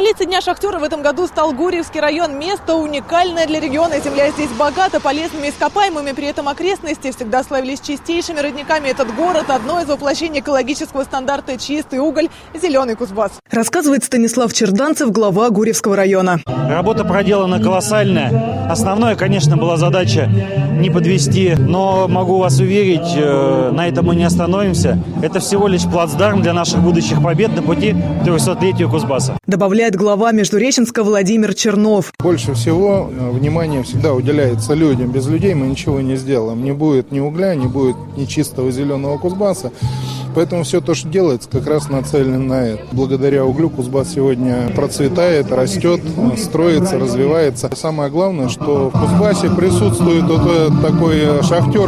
Столицей Дня шахтера в этом году стал Гурьевский район. Место уникальное для региона. Земля здесь богата полезными ископаемыми. При этом окрестности всегда славились чистейшими родниками. Этот город – одно из воплощений экологического стандарта «Чистый уголь, зеленый Кузбасс». Рассказывает Станислав Черданцев, глава Гурьевского района. Работа проделана колоссальная. Основная, конечно, была задача не подвести. Но могу вас уверить, на этом мы не остановимся. Это всего лишь плацдарм для наших будущих побед на пути к 300-летию Кузбасса. Добавляет глава Междуреченска Владимир Чернов. Больше всего внимание всегда уделяется людям. Без людей мы ничего не сделаем. Не будет ни угля, не будет ни чистого зеленого Кузбасса. Поэтому все то, что делается, как раз нацелено на это. Благодаря углю Кузбасс сегодня процветает, растет, строится, развивается. Самое главное, что в Кузбассе присутствует вот этот такой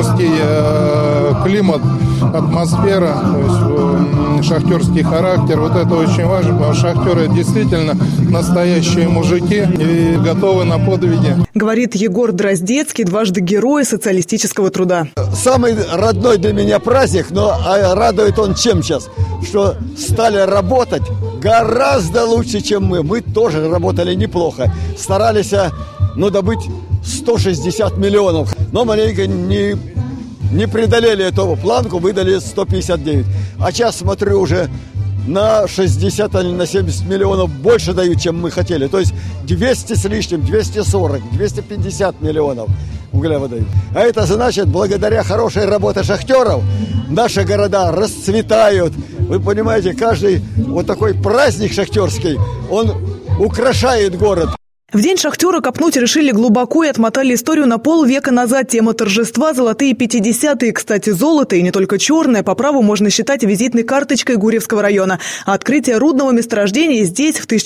шахтерский климат, атмосфера, то есть шахтерский характер. Вот это очень важно, потому что шахтеры действительно настоящие мужики и готовы на подвиги. Говорит Егор Дроздецкий, дважды герой социалистического труда. Самый родной для меня праздник, но радует он чем сейчас? Что стали работать гораздо лучше, чем мы. Мы тоже работали неплохо. Старались добыть 160 миллионов. Но маленько не преодолели эту планку, выдали 159. А сейчас, смотрю, уже на 60 или на 70 миллионов больше дают, чем мы хотели. То есть 200 с лишним, 240, 250 миллионов угля выдают. А это значит, благодаря хорошей работе шахтеров наши города расцветают. Вы понимаете, каждый вот такой праздник шахтерский, он украшает город. В день шахтера копнуть решили глубоко и отмотали историю на полвека назад. Тема торжества – золотые 50-е. Кстати, золото, и не только черное, по праву можно считать визитной карточкой Гурьевского района. А открытие рудного месторождения здесь в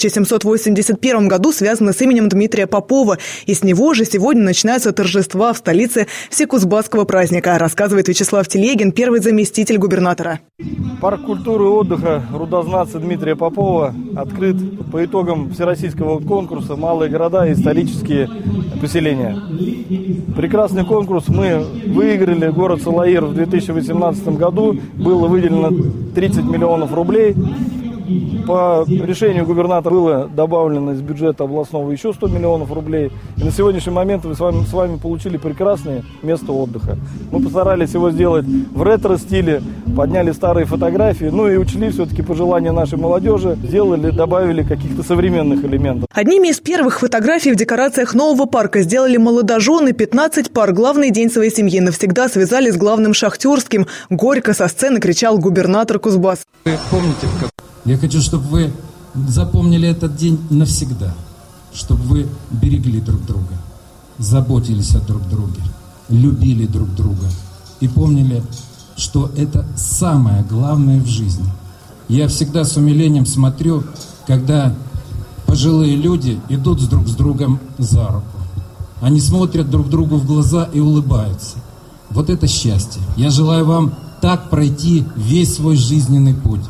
1781 году связано с именем Дмитрия Попова. И с него же сегодня начинаются торжества в столице всекузбасского праздника, рассказывает Вячеслав Телегин, первый заместитель губернатора. Парк культуры и отдыха рудознатца Дмитрия Попова открыт по итогам всероссийского конкурса «Малые города и исторические поселения». Прекрасный конкурс мы выиграли. Город Салаир в 2018 году. Было выделено 30 миллионов рублей. По решению губернатора было добавлено из бюджета областного еще 100 миллионов рублей. И на сегодняшний момент мы с вами получили прекрасное место отдыха. Мы постарались его сделать в ретро-стиле, подняли старые фотографии, и учли все-таки пожелания нашей молодежи, добавили каких-то современных элементов. Одними из первых фотографий в декорациях нового парка сделали молодожены. 15 пар. Главный день своей семьи навсегда связали с главным шахтерским. Горько со сцены кричал губернатор Кузбасса. Вы помните, я хочу, чтобы вы запомнили этот день навсегда, чтобы вы берегли друг друга, заботились о друг друге, любили друг друга и помнили, что это самое главное в жизни. Я всегда с умилением смотрю, когда пожилые люди идут друг с другом за руку. Они смотрят друг другу в глаза и улыбаются. Вот это счастье. Я желаю вам так пройти весь свой жизненный путь.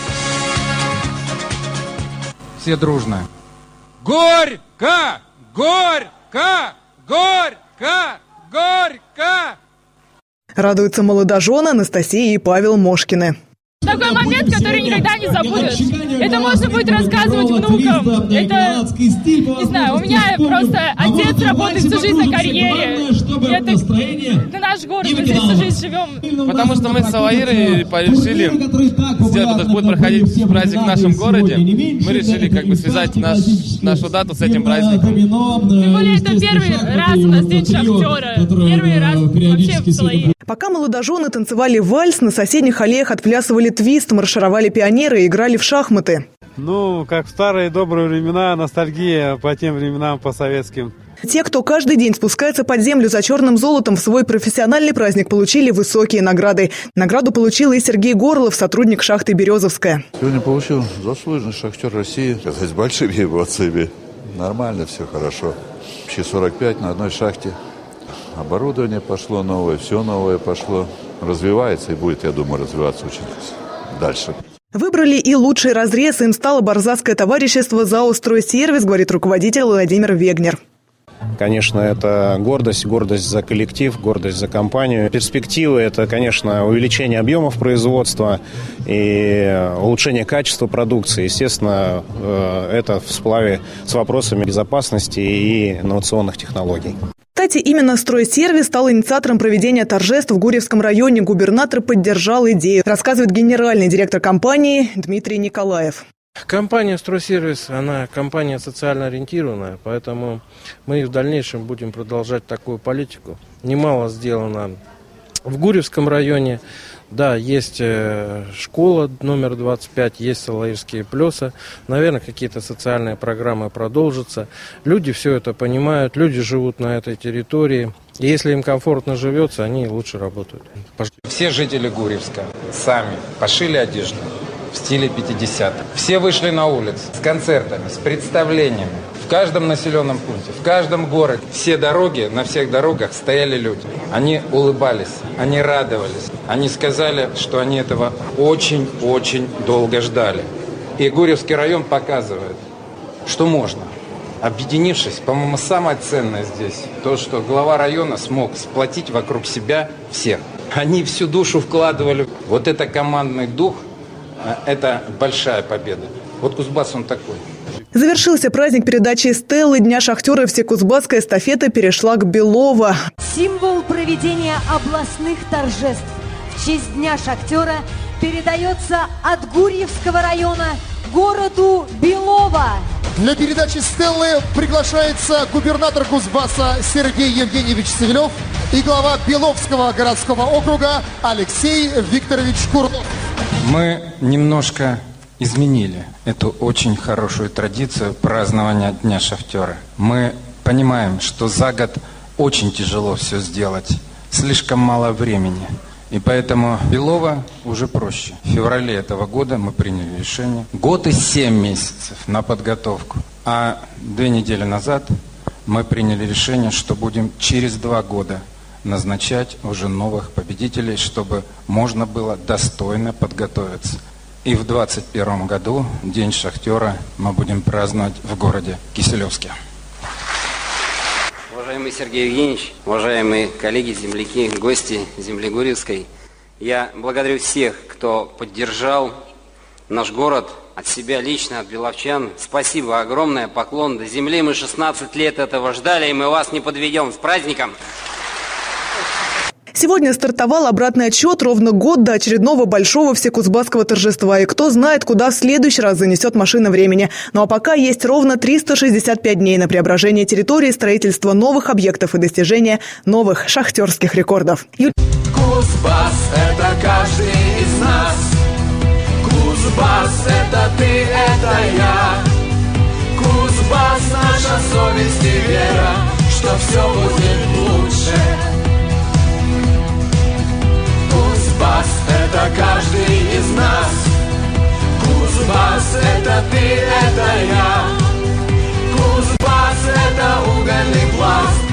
Все дружно. Горько! Горько! Горько! Горько! Радуются молодожены Анастасия и Павел Мошкины. Такой момент, который никогда не забудешь. Это можно будет рассказывать внукам. Это, не знаю, у меня просто отец работает всю жизнь на карьере. Это наш город, мы здесь всю жизнь живем. Потому что мы с Салаирой решили сделать, будет проходить праздник в нашем городе. Мы решили связать нашу дату с этим праздником. Тем более это первый раз у нас день шахтера. Первый раз вообще в Салаире. Пока молодожены танцевали вальс, на соседних аллеях отплясывали твист, маршировали пионеры и играли в шахматы. Как в старые добрые времена, ностальгия по тем временам, по советским. Те, кто каждый день спускается под землю за черным золотом, в свой профессиональный праздник получили высокие награды. Награду получил и Сергей Горлов, сотрудник шахты «Березовская». Сегодня получил заслуженный шахтер России. С большими эмоциями. Нормально, все хорошо. Вообще 45 на одной шахте. Оборудование пошло новое, все новое пошло. Развивается и будет, я думаю, развиваться очень дальше. Выбрали и лучший разрез. Им стало Борзавское товарищество «ЗАО Стройсервис», говорит руководитель Владимир Вегнер. Конечно, это гордость за коллектив, гордость за компанию. Перспективы – это, конечно, увеличение объемов производства и улучшение качества продукции. Естественно, это в сплаве с вопросами безопасности и инновационных технологий. Кстати, именно «Стройсервис» стал инициатором проведения торжеств в Гурьевском районе. Губернатор поддержал идею, рассказывает генеральный директор компании Дмитрий Николаев. Компания «Стройсервис», она компания социально ориентированная, поэтому мы и в дальнейшем будем продолжать такую политику. Немало сделано в Гурьевском районе. Да, есть школа номер 25, есть Салаирские плесы. Наверное, какие-то социальные программы продолжатся. Люди все это понимают, люди живут на этой территории. И если им комфортно живется, они лучше работают. Все жители Гурьевска сами пошили одежду в стиле 50-х. Все вышли на улицы с концертами, с представлениями. В каждом населенном пункте, в каждом городе, все дороги, на всех дорогах стояли люди. Они улыбались, они радовались. Они сказали, что они этого очень-очень долго ждали. И Гурьевский район показывает, что можно. Объединившись, по-моему, самое ценное здесь, то, что глава района смог сплотить вокруг себя всех. Они всю душу вкладывали. Вот это командный дух, это большая победа. Вот Кузбасс он такой. Завершился праздник передачи «Стеллы» Дня шахтера. Всекузбасская эстафета перешла к Белово. Символ проведения областных торжеств в честь Дня шахтера передается от Гурьевского района городу Белово. Для передачи «Стеллы» приглашается губернатор Кузбасса Сергей Евгеньевич Севелев и глава Беловского городского округа Алексей Викторович Курнов. Мы немножко изменили эту очень хорошую традицию празднования Дня шахтера. Мы понимаем, что за год очень тяжело все сделать, слишком мало времени. И поэтому Белово уже проще. В феврале этого года мы приняли решение. Год и 7 месяцев на подготовку. А 2 недели назад мы приняли решение, что будем через 2 года назначать уже новых победителей, чтобы можно было достойно подготовиться. И в 2021 году День шахтера мы будем праздновать в городе Киселевске. Уважаемый Сергей Евгеньевич, уважаемые коллеги, земляки, гости земли Гурьевской, я благодарю всех, кто поддержал наш город, от себя лично, от беловчан. Спасибо огромное, поклон до земли. Мы 16 лет этого ждали, и мы вас не подведем. С праздником! Сегодня стартовал обратный отсчет, ровно год до очередного большого всекузбасского торжества. И кто знает, куда в следующий раз занесет машина времени. Ну а пока есть ровно 365 дней на преображение территории, строительство новых объектов и достижение новых шахтерских рекордов. Кузбасс – это каждый из нас. Кузбасс – это ты, это я. Кузбасс – наша совесть и вера, что все будет лучше. Кузбасс – это каждый из нас. Кузбасс – это ты, это я. Кузбасс – это угольный пласт.